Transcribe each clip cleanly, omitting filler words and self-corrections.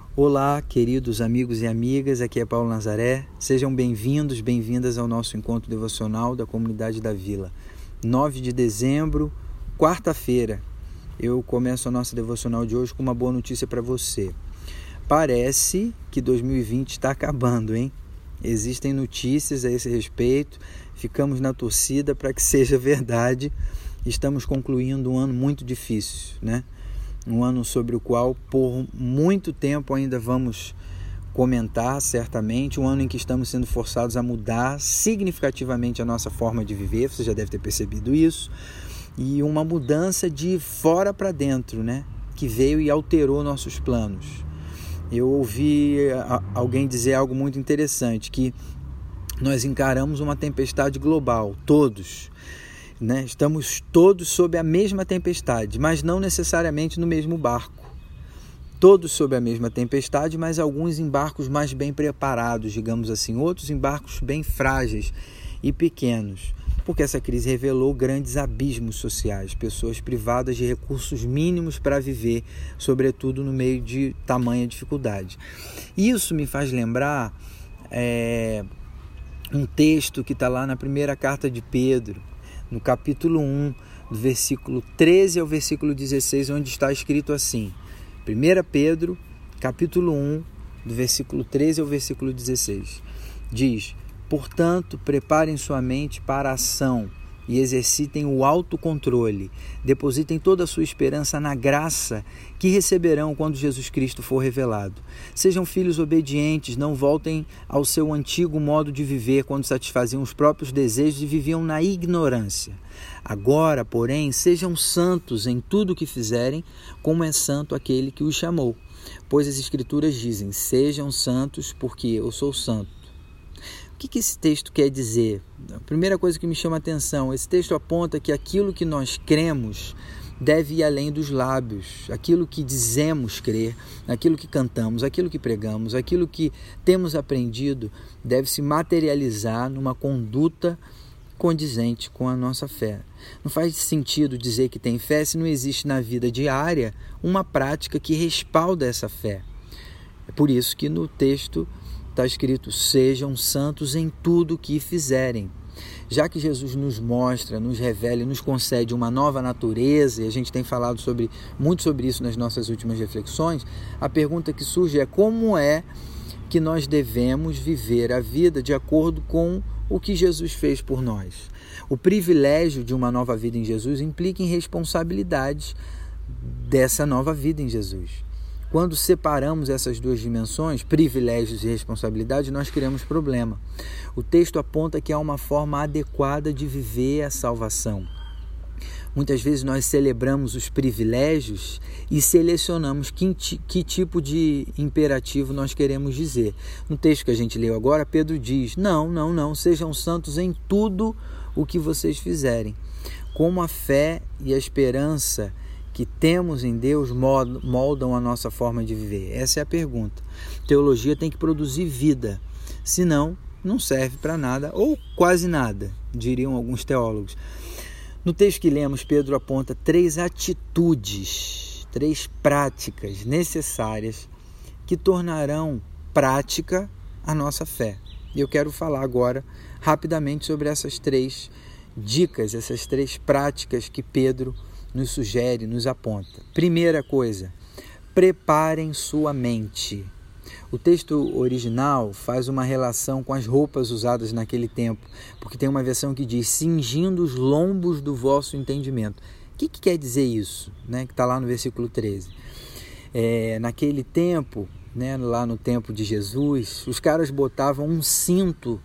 Olá, queridos amigos e amigas, aqui é Paulo Nazaré. Sejam bem-vindos, bem-vindas ao nosso encontro devocional da Comunidade da Vila. 9 de dezembro, quarta-feira, eu começo a nossa devocional de hoje com uma boa notícia para você. Parece que 2020 está acabando, hein? Existem notícias a esse respeito, ficamos na torcida para que seja verdade. Estamos concluindo um ano muito difícil, né? Um ano sobre o qual por muito tempo ainda vamos comentar, certamente, um ano em que estamos sendo forçados a mudar significativamente a nossa forma de viver, você já deve ter percebido isso, e uma mudança de fora para dentro, né? Que veio e alterou nossos planos. Eu ouvi alguém dizer algo muito interessante, que nós encaramos uma tempestade global, todos, né? Estamos todos sob a mesma tempestade, mas não necessariamente no mesmo barco. Todos sob a mesma tempestade, mas alguns em barcos mais bem preparados, digamos assim, outros em barcos bem frágeis e pequenos, porque essa crise revelou grandes abismos sociais, pessoas privadas de recursos mínimos para viver, sobretudo no meio de tamanha dificuldade. Isso me faz lembrar um texto que está lá na primeira carta de Pedro, no capítulo 1, do versículo 13 ao versículo 16, onde está escrito assim, 1 Pedro, capítulo 1, do versículo 13 ao versículo 16, diz: portanto, preparem sua mente para a ação e exercitem o autocontrole, depositem toda a sua esperança na graça que receberão quando Jesus Cristo for revelado. Sejam filhos obedientes, não voltem ao seu antigo modo de viver, quando satisfaziam os próprios desejos e viviam na ignorância. Agora, porém, sejam santos em tudo o que fizerem, como é santo aquele que os chamou. Pois as Escrituras dizem, sejam santos porque eu sou santo. O que esse texto quer dizer? A primeira coisa que me chama a atenção, esse texto aponta que aquilo que nós cremos deve ir além dos lábios, aquilo que dizemos crer, aquilo que cantamos, aquilo que pregamos, aquilo que temos aprendido deve se materializar numa conduta condizente com a nossa fé. Não faz sentido dizer que tem fé se não existe na vida diária uma prática que respalda essa fé. É por isso que no texto está escrito, sejam santos em tudo o que fizerem. Já que Jesus nos mostra, nos revela e nos concede uma nova natureza, e a gente tem falado muito sobre isso nas nossas últimas reflexões, a pergunta que surge é como é que nós devemos viver a vida de acordo com o que Jesus fez por nós. O privilégio de uma nova vida em Jesus implica em responsabilidades dessa nova vida em Jesus. Quando separamos essas duas dimensões, privilégios e responsabilidade, nós criamos problema. O texto aponta que há uma forma adequada de viver a salvação. Muitas vezes nós celebramos os privilégios e selecionamos que tipo de imperativo nós queremos dizer. No texto que a gente leu agora, Pedro diz, não, sejam santos em tudo o que vocês fizerem. Como a fé e a esperança que temos em Deus moldam a nossa forma de viver? Essa é a pergunta. Teologia tem que produzir vida, senão não serve para nada, ou quase nada, diriam alguns teólogos. No texto que lemos, Pedro aponta 3 atitudes, 3 práticas necessárias que tornarão prática a nossa fé. E eu quero falar agora rapidamente sobre essas 3 dicas, essas 3 práticas que Pedro nos sugere, nos aponta. Primeira coisa, preparem sua mente. O texto original faz uma relação com as roupas usadas naquele tempo, porque tem uma versão que diz, cingindo os lombos do vosso entendimento. O que quer dizer isso? Né? Que está lá no versículo 13. Naquele tempo, né, lá no tempo de Jesus, os caras botavam um cinto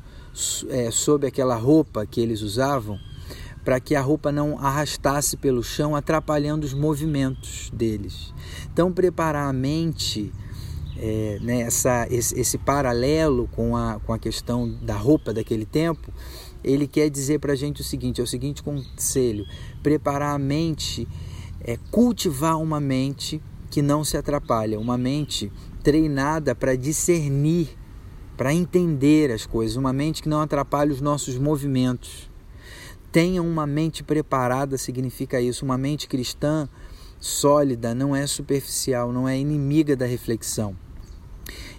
sob aquela roupa que eles usavam, para que a roupa não arrastasse pelo chão, atrapalhando os movimentos deles. Então, preparar a mente, esse paralelo com a questão da roupa daquele tempo, ele quer dizer para a gente é o seguinte conselho: preparar a mente é cultivar uma mente que não se atrapalha, uma mente treinada para discernir, para entender as coisas, uma mente que não atrapalha os nossos movimentos. Tenha uma mente preparada significa isso. Uma mente cristã sólida não é superficial, não é inimiga da reflexão.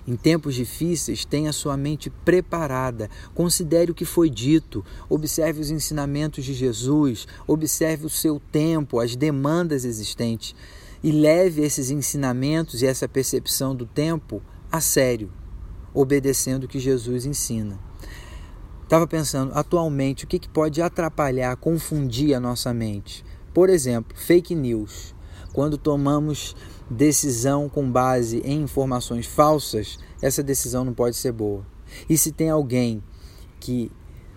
Em tempos difíceis, tenha sua mente preparada, considere o que foi dito, observe os ensinamentos de Jesus, observe o seu tempo, as demandas existentes e leve esses ensinamentos e essa percepção do tempo a sério, obedecendo o que Jesus ensina. Estava pensando, atualmente, o que pode atrapalhar, confundir a nossa mente? Por exemplo, fake news. Quando tomamos decisão com base em informações falsas, essa decisão não pode ser boa. E se tem alguém que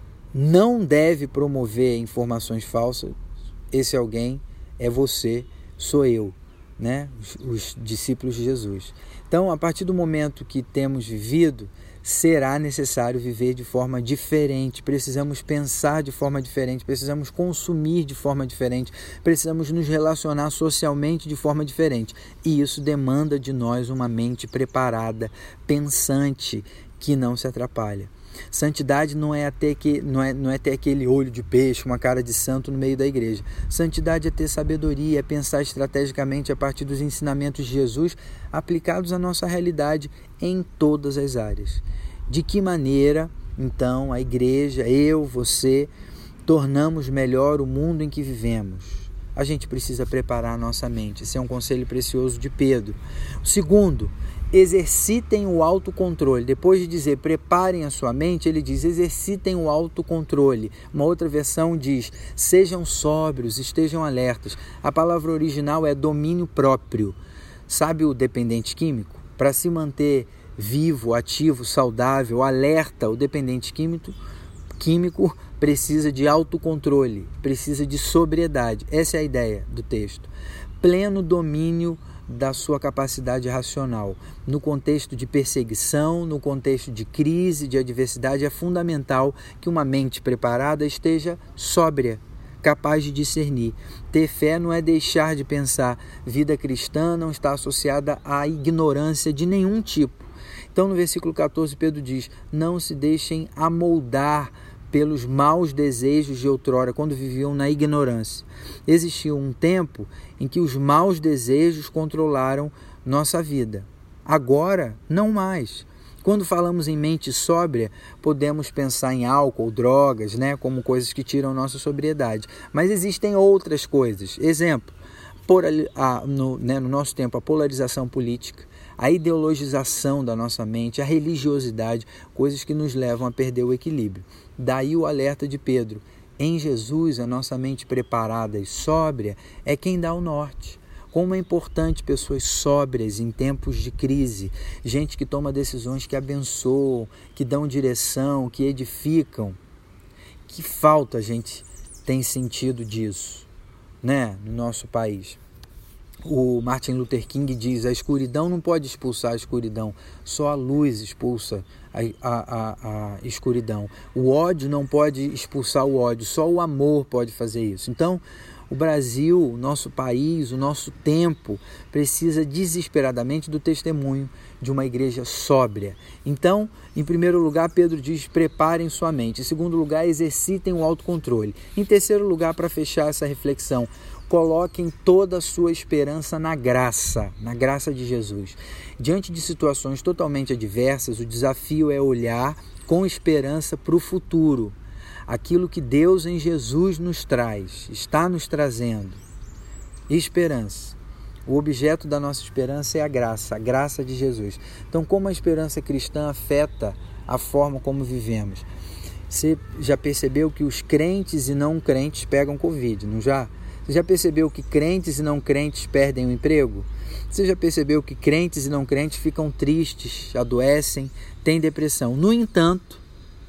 não deve promover informações falsas, esse alguém é você, sou eu, né? Os discípulos de Jesus. Então, a partir do momento que temos vivido, será necessário viver de forma diferente, precisamos pensar de forma diferente, precisamos consumir de forma diferente, precisamos nos relacionar socialmente de forma diferente. E isso demanda de nós uma mente preparada, pensante, que não se atrapalha. Santidade não é ter aquele olho de peixe, uma cara de santo no meio da igreja. Santidade é ter sabedoria, é pensar estrategicamente a partir dos ensinamentos de Jesus aplicados à nossa realidade em todas as áreas. De que maneira, então, a igreja, eu, você, tornamos melhor o mundo em que vivemos? A gente precisa preparar a nossa mente. Esse é um conselho precioso de Pedro. O segundo, exercitem o autocontrole. Depois de dizer preparem a sua mente, ele diz exercitem o autocontrole. Uma outra versão diz sejam sóbrios, estejam alertas. A palavra original é domínio próprio. Sabe o dependente químico? Para se manter vivo, ativo, saudável, alerta, o dependente químico precisa de autocontrole, precisa de sobriedade. Essa é a ideia do texto. Pleno domínio da sua capacidade racional. No contexto de perseguição, no contexto de crise, de adversidade, é fundamental que uma mente preparada esteja sóbria, capaz de discernir. Ter fé não é deixar de pensar. Vida cristã não está associada à ignorância de nenhum tipo. Então, no versículo 14, Pedro diz, não se deixem amoldar pelos maus desejos de outrora, quando viviam na ignorância. Existiu um tempo em que os maus desejos controlaram nossa vida. Agora, não mais. Quando falamos em mente sóbria, podemos pensar em álcool, drogas, como coisas que tiram nossa sobriedade. Mas existem outras coisas. Exemplo, no nosso tempo, a polarização política, a ideologização da nossa mente, a religiosidade, coisas que nos levam a perder o equilíbrio. Daí o alerta de Pedro. Em Jesus, a nossa mente preparada e sóbria é quem dá o norte. Como é importante pessoas sóbrias em tempos de crise, gente que toma decisões que abençoam, que dão direção, que edificam. Que falta a gente tem sentido disso, no nosso país. O Martin Luther King diz, a escuridão não pode expulsar a escuridão, só a luz expulsa a escuridão. O ódio não pode expulsar o ódio, só o amor pode fazer isso. Então, o Brasil, o nosso país, o nosso tempo precisa desesperadamente do testemunho de uma igreja sóbria. Então, em primeiro lugar, Pedro diz, preparem sua mente. Em segundo lugar, exercitem o autocontrole. Em terceiro lugar, para fechar essa reflexão, coloquem toda a sua esperança na graça de Jesus. Diante de situações totalmente adversas, o desafio é olhar com esperança para o futuro. Aquilo que Deus em Jesus nos traz, está nos trazendo. Esperança. O objeto da nossa esperança é a graça de Jesus. Então, como a esperança cristã afeta a forma como vivemos? Você já percebeu que os crentes e não crentes pegam Covid, não já? Você já percebeu que crentes e não crentes perdem o emprego? Você já percebeu que crentes e não crentes ficam tristes, adoecem, têm depressão? No entanto,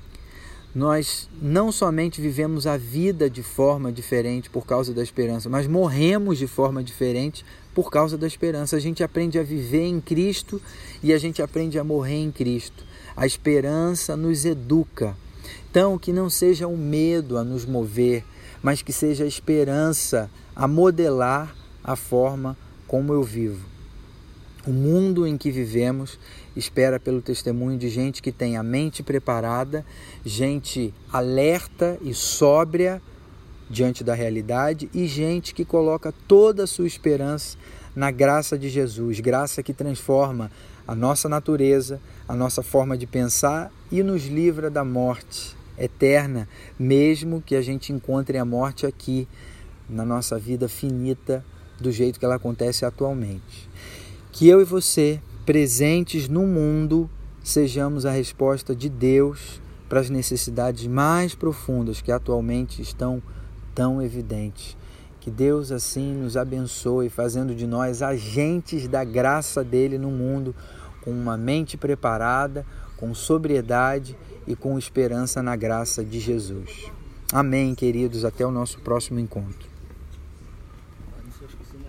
nós não somente vivemos a vida de forma diferente por causa da esperança, mas morremos de forma diferente por causa da esperança. A gente aprende a viver em Cristo e a gente aprende a morrer em Cristo. A esperança nos educa. Então, que não seja o medo a nos mover, mas que seja a esperança a modelar a forma como eu vivo. O mundo em que vivemos espera pelo testemunho de gente que tem a mente preparada, gente alerta e sóbria diante da realidade e gente que coloca toda a sua esperança na graça de Jesus, graça que transforma a nossa natureza, a nossa forma de pensar e nos livra da morte eterna, mesmo que a gente encontre a morte aqui, na nossa vida finita, do jeito que ela acontece atualmente. Que eu e você, presentes no mundo, sejamos a resposta de Deus para as necessidades mais profundas que atualmente estão tão evidentes. Que Deus assim nos abençoe, fazendo de nós agentes da graça dele no mundo, com uma mente preparada, com sobriedade e com esperança na graça de Jesus. Amém, queridos. Até o nosso próximo encontro.